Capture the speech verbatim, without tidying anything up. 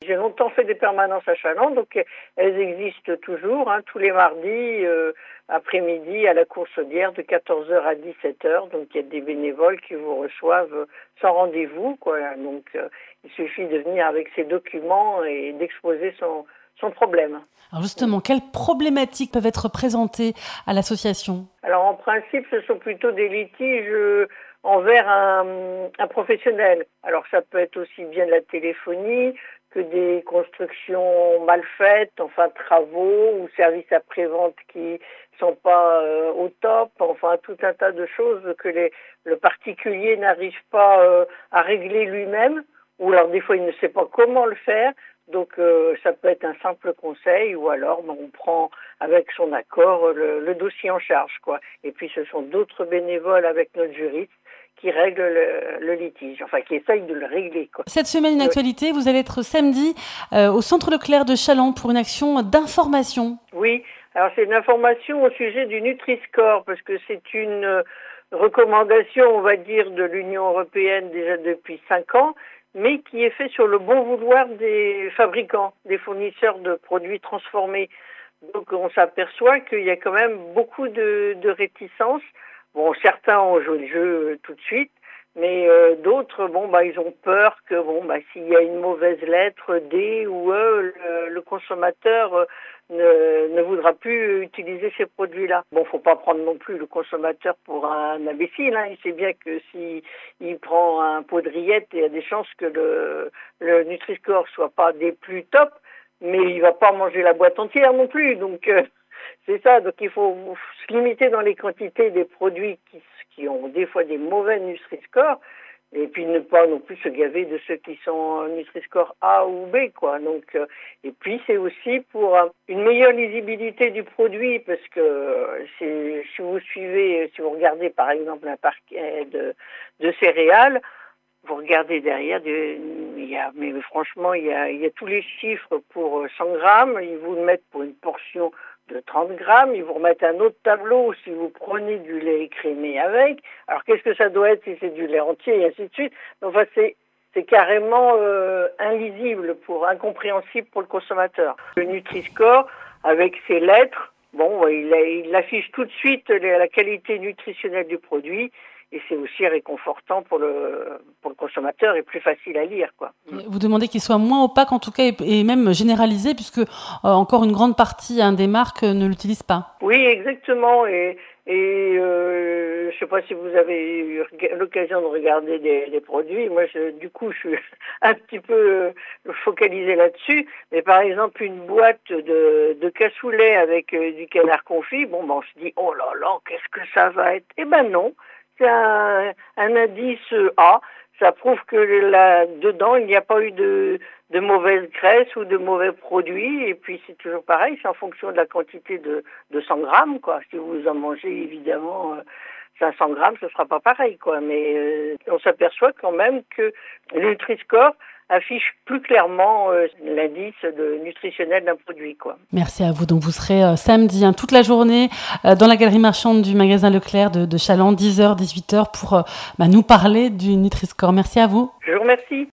j'ai longtemps fait des permanences à Challans, donc elles existent toujours, hein, tous les mardis euh, après-midi à la Cours-Chaudière de quatorze heures à dix-sept heures. Donc il y a des bénévoles qui vous reçoivent sans rendez-vous, quoi. Donc euh, il suffit de venir avec ses documents et d'exposer son, son problème. Alors justement, quelles problématiques peuvent être présentées à l'association ? Alors en principe, ce sont plutôt des litiges envers un, un professionnel. Alors ça peut être aussi bien de la téléphonie que des constructions mal faites, enfin travaux ou services après-vente qui sont pas euh, au top, enfin tout un tas de choses que les, le particulier n'arrive pas euh, à régler lui-même, ou alors des fois il ne sait pas comment le faire. Donc euh, ça peut être un simple conseil, ou alors ben, on prend avec son accord le, le dossier en charge, quoi. Et puis ce sont d'autres bénévoles avec notre juriste qui règlent le, le litige, enfin qui essayent de le régler, quoi. Cette semaine, une actualité, vous allez être samedi euh, au Centre Leclerc de Challans pour une action d'information. Oui, alors c'est une information au sujet du Nutri-Score, parce que c'est une euh, recommandation, on va dire, de l'Union européenne déjà depuis cinq ans, mais qui est fait sur le bon vouloir des fabricants, des fournisseurs de produits transformés. Donc on s'aperçoit qu'il y a quand même beaucoup de, de réticences. Bon, certains ont joué le jeu tout de suite, mais euh, d'autres, bon, bah, ils ont peur que, bon, bah, s'il y a une mauvaise lettre D ou E, le, le consommateur euh, ne, ne voudra plus utiliser ces produits-là. Bon, faut pas prendre non plus le consommateur pour un imbécile, hein. Il sait bien que si il prend un pot de rillettes, il y a des chances que le, le Nutri-Score soit pas des plus top, mais il va pas manger la boîte entière non plus, donc. Euh, C'est ça, donc il faut se limiter dans les quantités des produits qui, qui ont des fois des mauvais Nutri-Score, et puis ne pas non plus se gaver de ceux qui sont Nutri-Score A ou B, quoi. Donc, euh, et puis c'est aussi pour euh, une meilleure lisibilité du produit, parce que euh, si, si vous suivez, si vous regardez par exemple un paquet de, de céréales, vous regardez derrière, il y a, mais franchement, il y a, il y a tous les chiffres pour cent grammes, ils vous le mettent pour une portion de trente grammes, ils vous remettent un autre tableau si vous prenez du lait écrémé avec. Alors qu'est-ce que ça doit être si c'est du lait entier et ainsi de suite. Enfin, c'est, c'est carrément euh, invisible, pour, incompréhensible pour le consommateur. Le Nutri-Score, avec ses lettres, bon, il, il affiche tout de suite la qualité nutritionnelle du produit. Et c'est aussi réconfortant pour le, pour le consommateur et plus facile à lire, quoi. Vous demandez qu'il soit moins opaque, en tout cas, et, et même généralisé, puisque euh, encore une grande partie hein, des marques ne l'utilisent pas. Oui, exactement. Et, et euh, je ne sais pas si vous avez eu l'occasion de regarder des, des produits. Moi, je, du coup, je suis un petit peu focalisée là-dessus. Mais par exemple, une boîte de, de cassoulet avec euh, du canard confit, bon, ben, on se dit, oh là là, qu'est-ce que ça va être? Eh ben non. C'est un, un indice A, ça prouve que là dedans il n'y a pas eu de, de mauvaise graisse ou de mauvais produits, et puis c'est toujours pareil, c'est en fonction de la quantité de, de cent grammes, quoi. Si vous en mangez évidemment cinq cents grammes, ce sera pas pareil, quoi. Mais euh, on s'aperçoit quand même que le Nutri-Score affiche plus clairement euh, l'indice de nutritionnel d'un produit, quoi. Merci à vous. Donc vous serez euh, samedi hein, toute la journée euh, dans la galerie marchande du magasin Leclerc de, de Challans, dix heures dix-huit heures, pour euh, bah, nous parler du Nutri-Score. Merci à vous. Je vous remercie.